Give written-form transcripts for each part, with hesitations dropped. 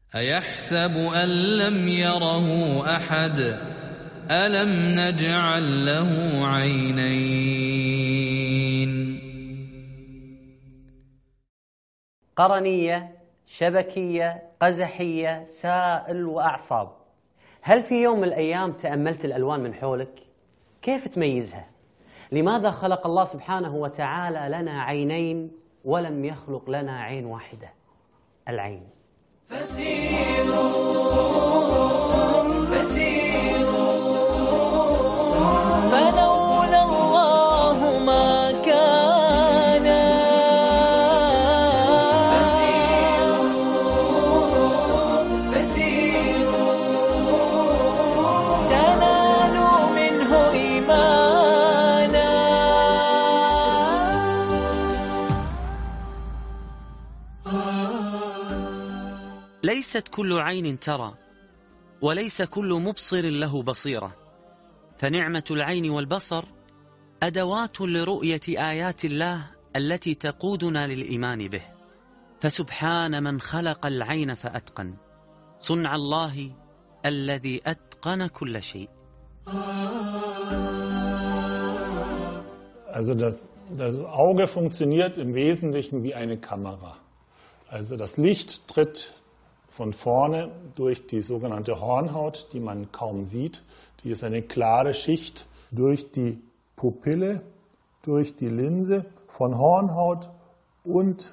أيحسب أن لم يره أحد ألم نجعل له عينين. قرنية، شبكية، قزحية، سائل وأعصاب. هل في يوم من الأيام تأملت الألوان من حولك؟ كيف تميزها؟ لماذا خلق الله سبحانه وتعالى لنا عينين ولم يخلق لنا عين واحدة؟ العين. فسيروا فلولا الله ما كان. فسيروا تنالوا منه إيمانا. ليست كل عين ترى، وليس كل مبصر له بصيرة، فنعمة العين والبصر أدوات لرؤية آيات الله التي تقودنا للإيمان به. فسبحان من خلق العين فأتقن، صنع الله الذي أتقن كل شيء. Also das Auge funktioniert im Wesentlichen wie eine Kamera. Also das Licht tritt von vorne durch die sogenannte Hornhaut, die man kaum sieht. Die ist eine klare Schicht durch die Pupille, durch die Linse, von Hornhaut und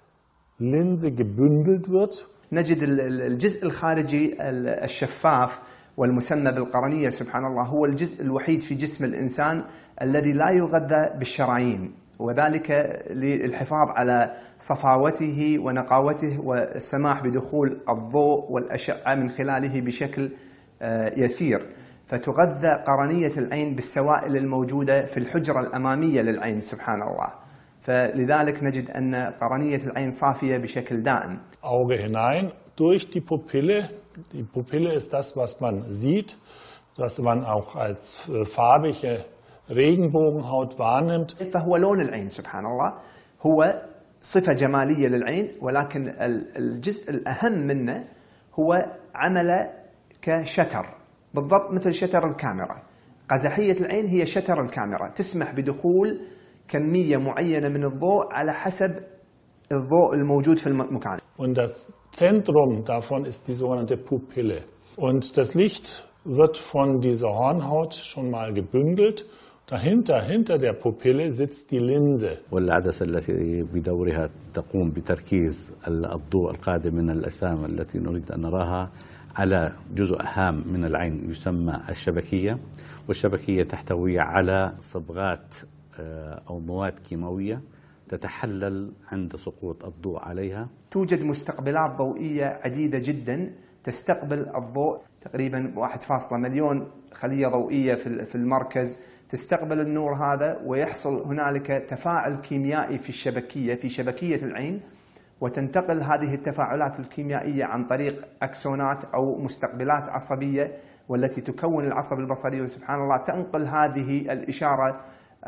Linse gebündelt wird. نجد الجزء الخارجي الشفاف والمسمى بالقرنية سبحان الله هو الجزء الوحيد في جسم الإنسان الذي لا يغذى بالشرايين، وذلك للحفاظ على صفاوته ونقاوته والسماح بدخول الضوء والأشعة من خلاله بشكل يسير. فتغذى قرنية العين بالسوائل الموجودة في الحجرة الأمامية للعين سبحان الله، فلذلك نجد أن قرنية العين صافية بشكل دائم. Auge hinein durch die Pupille. Die Pupille ist das, was man sieht, was man auch als farbige Regenbogenhaut wahrnimmt. فهو لون العين سبحان الله هو صفة جمالية للعين، ولكن الجزء الأهم منه هو عمله كشتر، بالضبط مثل شتر الكاميرا. قزحية العين هي شتر الكاميرا، تسمح بدخول كمية معينة من الضوء على حسب الضوء الموجود في المكان. Und das Zentrum davon ist die sogenannte Pupille. Und das Licht wird von dieser Hornhaut schon mal gebündelt. hinter der Pupille sitzt die Linse. والعدسة التي بدورها تقوم بتركيز الضوء القادم من الأجسام التي نريد أن نراها على جزء هام من العين يسمى الشبكية، والشبكية تحتوي على صبغات أو مواد كيماوية تتحلل عند سقوط الضوء عليها. توجد مستقبلات ضوئية عديدة جدا تستقبل الضوء، تقريبا 1.1 مليون خلية ضوئية في المركز تستقبل النور هذا، ويحصل هنالك تفاعل كيميائي في شبكية العين، وتنتقل هذه التفاعلات الكيميائية عن طريق أكسونات أو مستقبلات عصبية والتي تكون العصب البصري، وسبحان الله تنقل هذه الإشارة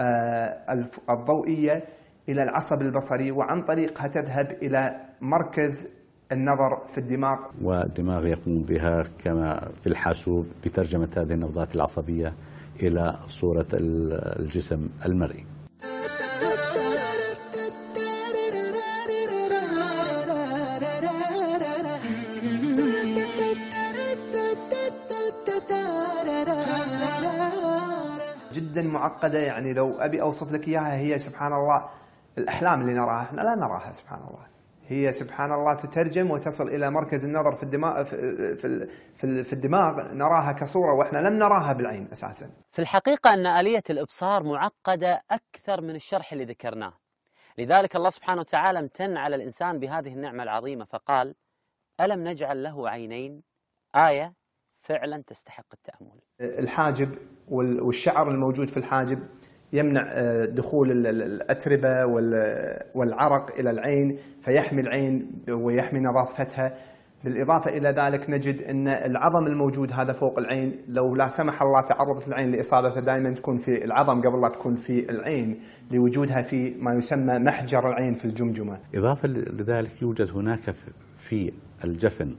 الضوئية إلى العصب البصري، وعن طريقها تذهب إلى مركز النظر في الدماغ، والدماغ يقوم بها كما في الحاسوب بترجمة هذه النبضات العصبية إلى صورة الجسم المرئي. جدا معقدة، يعني لو أبي أوصف لك إياها هي سبحان الله الأحلام اللي نراها احنا لا نراها سبحان الله، هي سبحان الله تترجم وتصل إلى مركز النظر في الدماغ في الدماغ، نراها كصورة وإحنا لم نراها بالعين أساسا. في الحقيقة أن آلية الإبصار معقدة أكثر من الشرح اللي ذكرناه، لذلك الله سبحانه وتعالى امتن على الإنسان بهذه النعمة العظيمة فقال: ألم نجعل له عينين؟ آية فعلا تستحق التأمل. الحاجب والشعر الموجود في الحاجب يمنع دخول الأتربة والعرق إلى العين، فيحمي العين ويحمي نظافتها. بالإضافة إلى ذلك نجد أن العظم الموجود هذا فوق العين لو لا سمح الله تعرضت العين لإصابة فدائما تكون في العظم قبل لا تكون في العين، لوجودها في ما يسمى محجر العين في الجمجمة. إضافة لذلك يوجد هناك في الجفن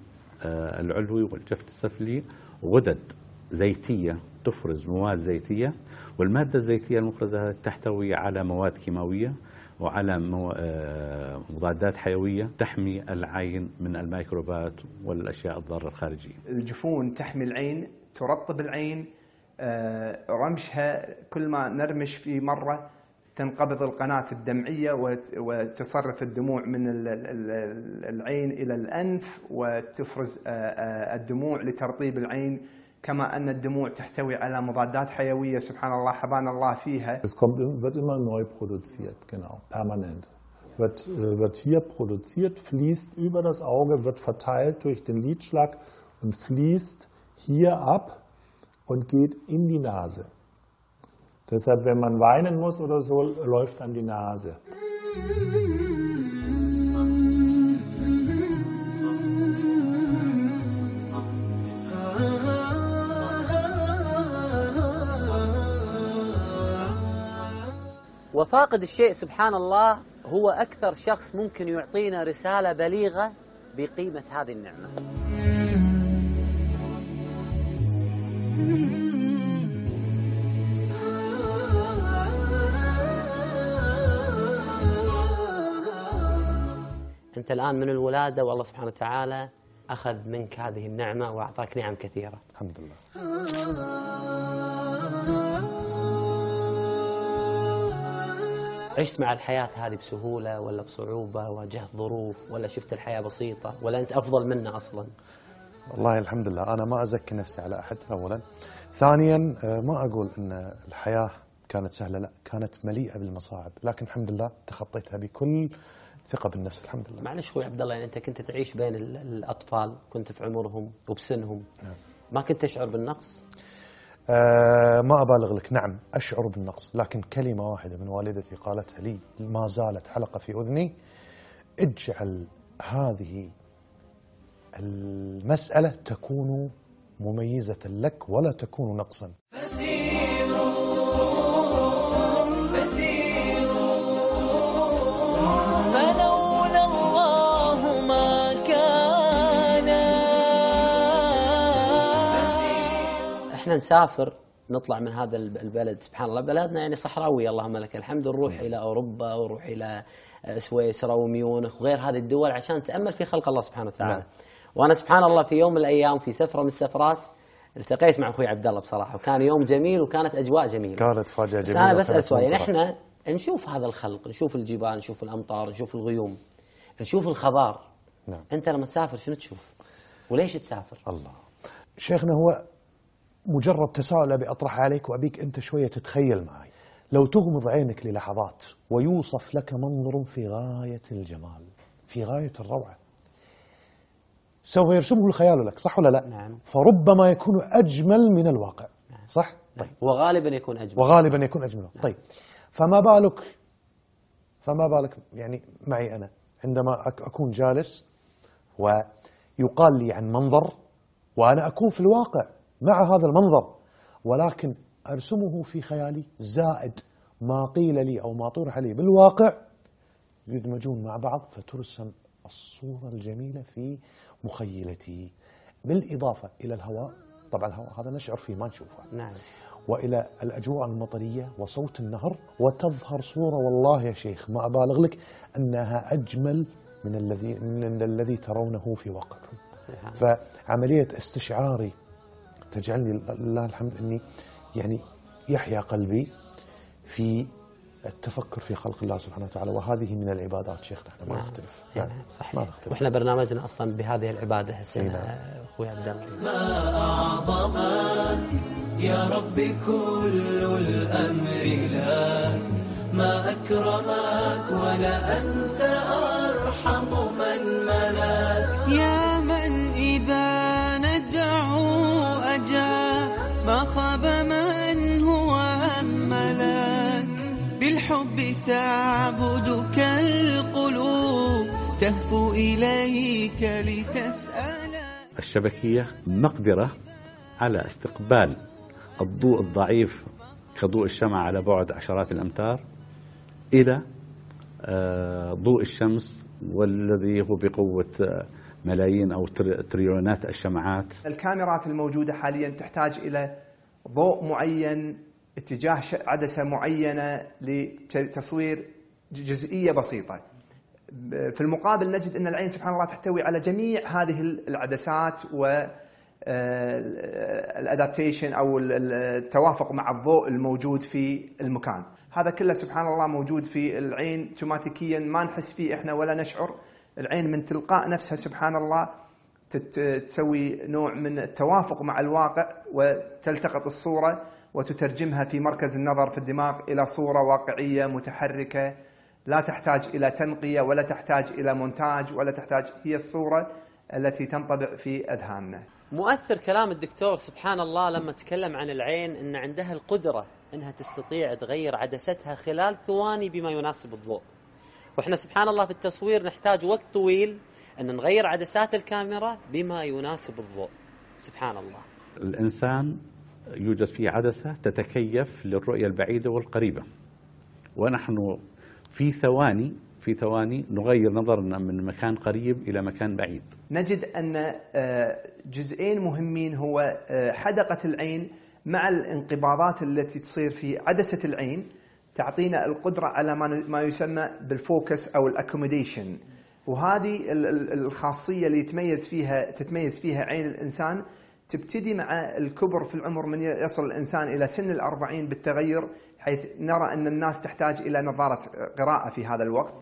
العلوي والجفت السفلي غدد زيتية تفرز مواد زيتية، والمادة الزيتية المفرزة تحتوي على مواد كيماوية وعلى مضادات حيوية تحمي العين من الميكروبات والأشياء الضارة الخارجية. الجفون تحمي العين، ترطب العين، رمشها كل ما نرمش في مرة تنقبض القناة الدمعية وتصرف الدموع من العين إلى الأنف وتفرز الدموع لترطيب العين، كما أن الدموع تحتوي على مضادات حيوية سبحان الله حبانا الله فيها. Es wird immer neu produziert, genau, permanent. Wird hier produziert, fließt über das Auge, wird verteilt durch den Lidschlag und fließt hier ab und geht in die Nase. Deshalb, wenn man weinen muss oder so, läuft dann die Nase. وفاقد الشيء سبحان الله هو أكثر شخص ممكن يعطينا رسالة بليغة بقيمة هذه النعمة. أنت الآن من الولادة والله سبحانه وتعالى أخذ منك هذه النعمة وأعطاك نعم كثيرة. الحمد لله. عشت مع الحياة هذه بسهولة ولا بصعوبة؟ واجهت ظروف ولا شفت الحياة بسيطة ولا أنت أفضل منا أصلا؟ والله الحمد لله أنا ما أزكي نفسي على أحد أولا. ثانيا ما أقول أن الحياة كانت سهلة، لا كانت مليئة بالمصاعب، لكن الحمد لله تخطيتها بكل ثقة بالنفس الحمد لله. معلش أخوي عبد الله، يعني أنت كنت تعيش بين الأطفال، كنت في عمرهم وبسنهم، ما كنت تشعر بالنقص؟ ما أبالغ لك، نعم أشعر بالنقص، لكن كلمة واحدة من والدتي قالتها لي ما زالت حلقة في أذني: اجعل هذه المسألة تكون مميزة لك ولا تكون نقصا. احنا نسافر نطلع من هذا البلد، سبحان الله بلدنا يعني صحراوي اللهم لك الحمد، نروح الى اوروبا ونروح الى سويسرا وميونخ وغير هذه الدول عشان نتامل في خلق الله سبحانه وتعالى. نعم. وانا سبحان الله في يوم من الايام في سفره من السفرات التقيت مع اخوي عبد الله بصراحه، وكان يوم جميل وكانت اجواء جميله. كانت فاجأة جميلة. انا بسال سؤال، يعني احنا نشوف هذا الخلق، نشوف الجبال، نشوف الامطار، نشوف الغيوم، نشوف الخضار. نعم. انت لما تسافر شنو تشوف؟ وليش تسافر؟ الله شيخنا، هو مجرد تساؤل أبي أطرح عليك وأبيك أنت شوية تتخيل معي. لو تغمض عينك للحظات ويوصف لك منظر في غاية الجمال، في غاية الروعة، سوف يرسمه الخيال لك، صح ولا لا؟ نعم. فربما يكون أجمل من الواقع. نعم. صح؟ نعم. طيب. وغالبا يكون أجمل. وغالبا يكون أجمل. نعم. طيب فما بالك يعني معي أنا عندما أكون جالس ويقال لي عن منظر وأنا أكون في الواقع مع هذا المنظر، ولكن أرسمه في خيالي زائد ما قيل لي أو ما طرح لي بالواقع، يدمجون مع بعض فترسم الصورة الجميلة في مخيلتي، بالإضافة إلى الهواء. طبعا الهواء هذا نشعر فيه ما نشوفه. نعم. وإلى الأجواء المطرية وصوت النهر، وتظهر صورة والله يا شيخ ما أبالغ لك أنها أجمل من الذي ترونه في واقعكم. فعملية استشعاري تجعلني لله الحمد أني يعني يحيا قلبي في التفكر في خلق الله سبحانه وتعالى، وهذه من العبادات شيخنا، احنا ما نختلف. نعم صحيح. ما نختلف. واحنا برنامجنا اصلا بهذه العباده السنه. نعم. اخوي عبد الله، ما اعظمك يا ربي كل الامر لك، ما اكرمك ولا انت ارحم من ملك، يا من اذا ندعو اجاب، ما خاب من هو املك، بالحب تعبدك القلوب، تهفو إليك لتسأل. الشبكية مقدرة على استقبال الضوء الضعيف كضوء الشمعة على بعد عشرات الأمتار إلى ضوء الشمس، والذي هو بقوة ملايين أو تريليونات الشمعات. الكاميرات الموجودة حاليا تحتاج إلى ضوء معين، اتجاه عدسة معينة لتصوير جزئية بسيطة. في المقابل نجد أن العين سبحان الله تحتوي على جميع هذه العدسات والادابتيشن أو التوافق مع الضوء الموجود في المكان. هذا كله سبحان الله موجود في العين اوتوماتيكيا، ما نحس فيه إحنا ولا نشعر. العين من تلقاء نفسها سبحان الله تسوي نوع من التوافق مع الواقع، وتلتقط الصورة وتترجمها في مركز النظر في الدماغ إلى صورة واقعية متحركة، لا تحتاج إلى تنقية ولا تحتاج إلى مونتاج ولا تحتاج، هي الصورة التي تنطبع في أذهاننا. مؤثر كلام الدكتور سبحان الله لما تكلم عن العين أن عندها القدرة أنها تستطيع تغير عدستها خلال ثواني بما يناسب الضوء. وإحنا سبحان الله في التصوير نحتاج وقت طويل أن نغير عدسات الكاميرا بما يناسب الضوء. سبحان الله. الإنسان يوجد فيه عدسة تتكيف للرؤية البعيدة والقريبة، ونحن في ثواني نغير نظرنا من مكان قريب إلى مكان بعيد. نجد أن جزئين مهمين هو حدقة العين مع الانقباضات التي تصير في عدسة العين، تعطينا القدرة على ما يسمى بالفوكس أو الأكوموديشن، وهذه الخاصية اللي تتميز فيها عين الإنسان تبتدي مع الكبر في العمر، من يصل الإنسان إلى سن 40 بالتغير، حيث نرى أن الناس تحتاج إلى نظارة قراءة في هذا الوقت.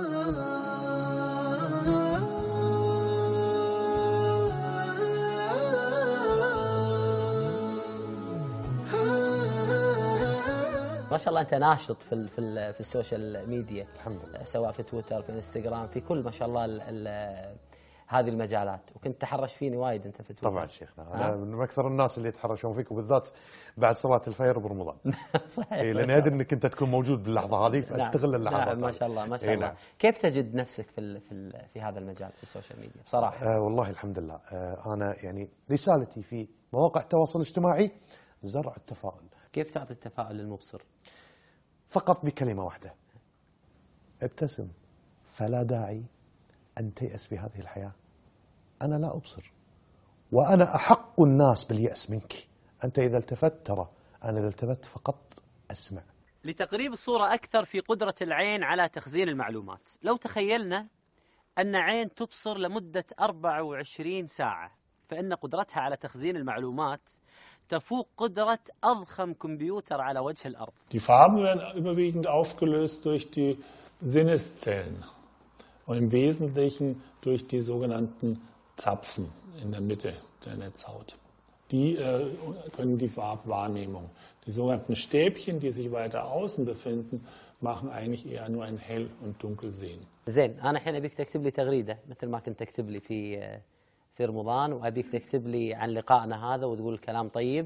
ما شاء الله أنت ناشط في السوشيال ميديا، الحمد لله، سواء في تويتر في انستغرام في كل ما شاء الله هذه المجالات، وكنت تحرش فيني وايد أنت في تويتر. طبعا شيخنا أنا من أكثر الناس اللي يتحرشون فيك، وبالذات بعد صلاة الفجر برمضان. صحيح. لأن أدري أنك أنت تكون موجود باللحظة هذه، فاستغل اللحظات. نعم ما شاء الله ما شاء الله. نعم. كيف تجد نفسك في هذا المجال في السوشيال ميديا بصراحة؟ والله الحمد لله. أنا يعني رسالتي في مواقع التواصل الاجتماعي زرع التفاؤل. كيف تعطي التفاؤل للمبصر؟ فقط بكلمة واحدة: ابتسم، فلا داعي أن تيأس في هذه الحياة. أنا لا أبصر، وأنا أحق الناس باليأس منك. أنت إذا التفت ترى، أنا إذا التفت فقط أسمع. لتقريب الصورة أكثر في قدرة العين على تخزين المعلومات، لو تخيلنا أن عين تبصر لمدة 24 ساعة، فإن قدرتها على تخزين المعلومات تفوق قدرة أضخم كمبيوتر على وجه الأرض. Die Farben werden überwiegend aufgelöst durch die Sinneszellen und im Wesentlichen durch die sogenannten Zapfen in der Mitte der Netzhaut. Die können die Farbwahrnehmung. Die sogenannten Stäbchen, die sich weiter außen befinden, machen eigentlich eher nur ein Hell- und Dunkelsehen. زين، أنا الحين أبيك تكتب لي تغريدة مثل ما كنت تكتب لي في رمضان، وأبيك تكتب لي عن لقائنا هذا وتقول كلام طيب.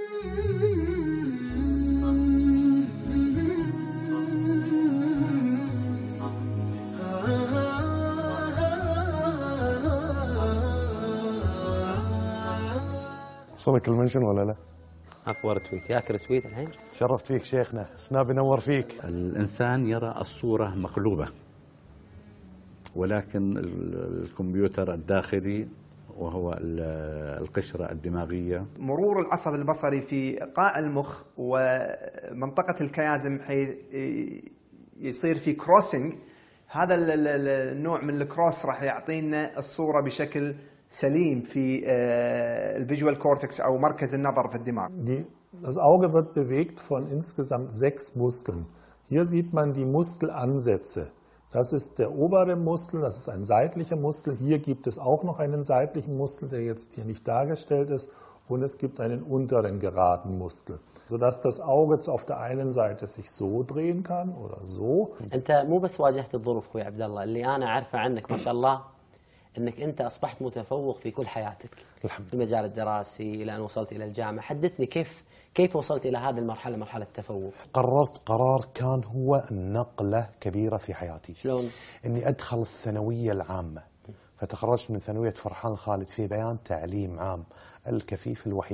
وصلك المنشن ولا لا؟ عفوا رتويت، ياك رتويت الحين؟ تشرفت فيك شيخنا، سناب ينور فيك. الإنسان يرى الصورة مقلوبة، ولكن الكمبيوتر الداخلي وهو القشرة الدماغية، مرور العصب البصري في قاع المخ ومنطقة الكيازم، حيث يصير في كروسنج. هذا النوع من الكروس راح يعطينا الصورة بشكل سليم في الفيجوال كورتكس أو مركز النظر في الدماغ. Das Auge wird bewegt von insgesamt 6 Muskeln. Hier sieht man die Muskelansätze. Das ist der obere Muskel, das ist ein seitlicher Muskel. Hier gibt es auch noch einen seitlichen Muskel, der jetzt hier nicht dargestellt ist. Und es gibt einen unteren geraden Muskel, sodass das Auge auf der einen Seite sich so drehen kann oder so. أنت مو بس واجهت الظروف أخوي عبد الله، اللي أنا أعرفه عنك ما شاء الله أنك أنت أصبحت متفوق في كل حياتك في المجال الدراسي إلى أن وصلت إلى الجامعة. حدثني كيف وصلت إلى هذه المرحلة، مرحلة التفوق؟ قررت قرار كان هو نقلة كبيرة في حياتي. شلون؟ إني أدخل الثانوية العامة، فتخرجت من ثانوية فرحان الخالد في بيان تعليم عام، الكفيف الوحيد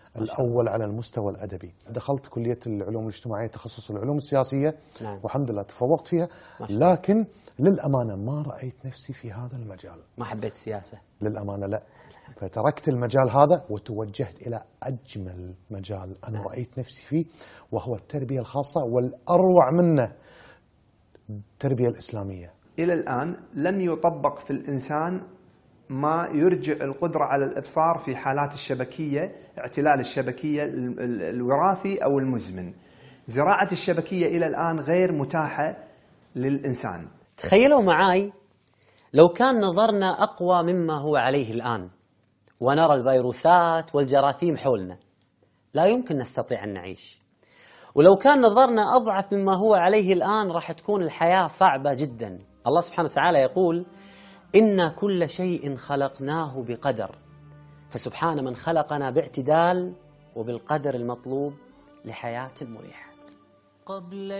الأول على المستوى الأدبي. دخلت كلية العلوم الاجتماعية تخصص العلوم السياسية. نعم. والحمد لله تفوقت فيها، لكن للأمانة ما رأيت نفسي في هذا المجال. ما حبيت السياسة للأمانة لا، فتركت المجال هذا وتوجهت إلى أجمل مجال أنا رأيت نفسي فيه، وهو التربية الخاصة، والأروع منه التربية الإسلامية. إلى الآن لم يطبق في الإنسان ما يرجع القدرة على الإبصار في حالات الشبكية، اعتلال الشبكية الوراثي أو المزمن. زراعة الشبكية إلى الآن غير متاحة للإنسان. تخيلوا معاي لو كان نظرنا أقوى مما هو عليه الآن، ونرى الفيروسات والجراثيم حولنا، لا يمكن نستطيع أن نعيش. ولو كان نظرنا أضعف مما هو عليه الآن راح تكون الحياة صعبة جدا. الله سبحانه وتعالى يقول: إنا كل شيء خلقناه بقدر. فسبحان من خلقنا باعتدال وبالقدر المطلوب لحياة مريحة. قبل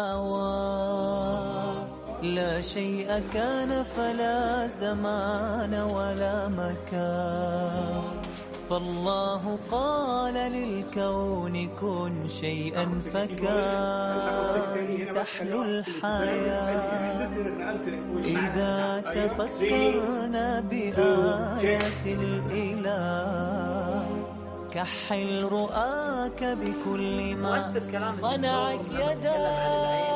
الآوان لا شيء كان، فلا زمان ولا مكان، فالله قال للكون كن شيئا فكان. تحلو الحياة إذا تفكرنا بآيات الإله، كحل رؤاك بكل ما صنعت يداك.